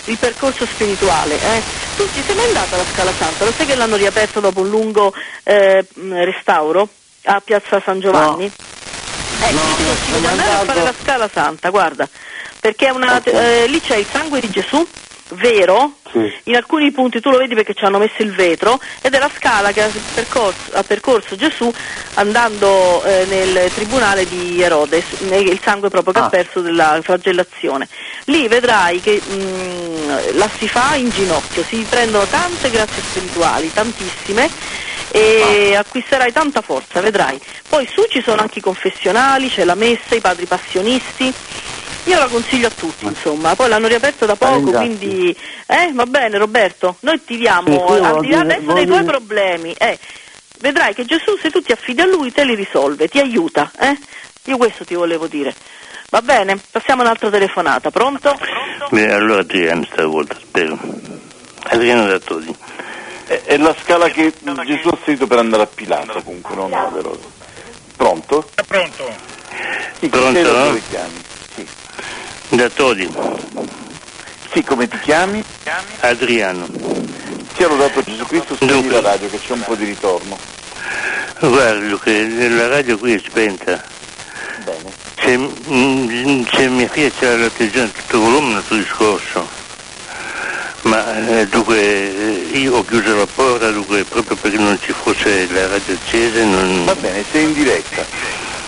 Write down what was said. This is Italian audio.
il percorso spirituale. Tu ci sei mai andata alla Scala Santa? Lo sai che l'hanno riaperto dopo un lungo restauro a Piazza San Giovanni? No. Ti consiglio di andare a fare la Scala Santa, guarda, perché è lì c'è il sangue di Gesù vero, sì. In alcuni punti tu lo vedi perché ci hanno messo il vetro, ed è la scala che ha percorso Gesù andando nel tribunale di Erode, il sangue proprio che ha perso della flagellazione. Lì vedrai che la si fa in ginocchio, si prendono tante grazie spirituali, tantissime, e acquisterai tanta forza, vedrai. Poi su ci sono anche i confessionali, c'è la messa, i padri passionisti. Io la consiglio a tutti, insomma, poi l'hanno riaperto da poco, quindi va bene Roberto, noi ti diamo, al di là adesso dei tuoi problemi, vedrai che Gesù, se tu ti affidi a lui, te li risolve, ti aiuta, io questo ti volevo dire. Va bene, passiamo un'altra telefonata, pronto? Beh, allora Adriano stavolta, spero. Adriano da Todi. È la scala che Gesù ha seguito per andare a Pilato, comunque, non è vero. Pronto? Pronto? Sì, pronto, no? Sì. Da Todi. Sì, come ti chiami? Adriano. Sia lodato Gesù Cristo, spegni la radio che c'è un po' di ritorno. Guarda che la radio qui è spenta. Bene. C'è mia figlia, c'è la televisione a tutto volume nel tuo discorso. Ma dunque io ho chiuso la porta, dunque proprio perché non ci fosse la radio accesa. Va bene, sei in diretta.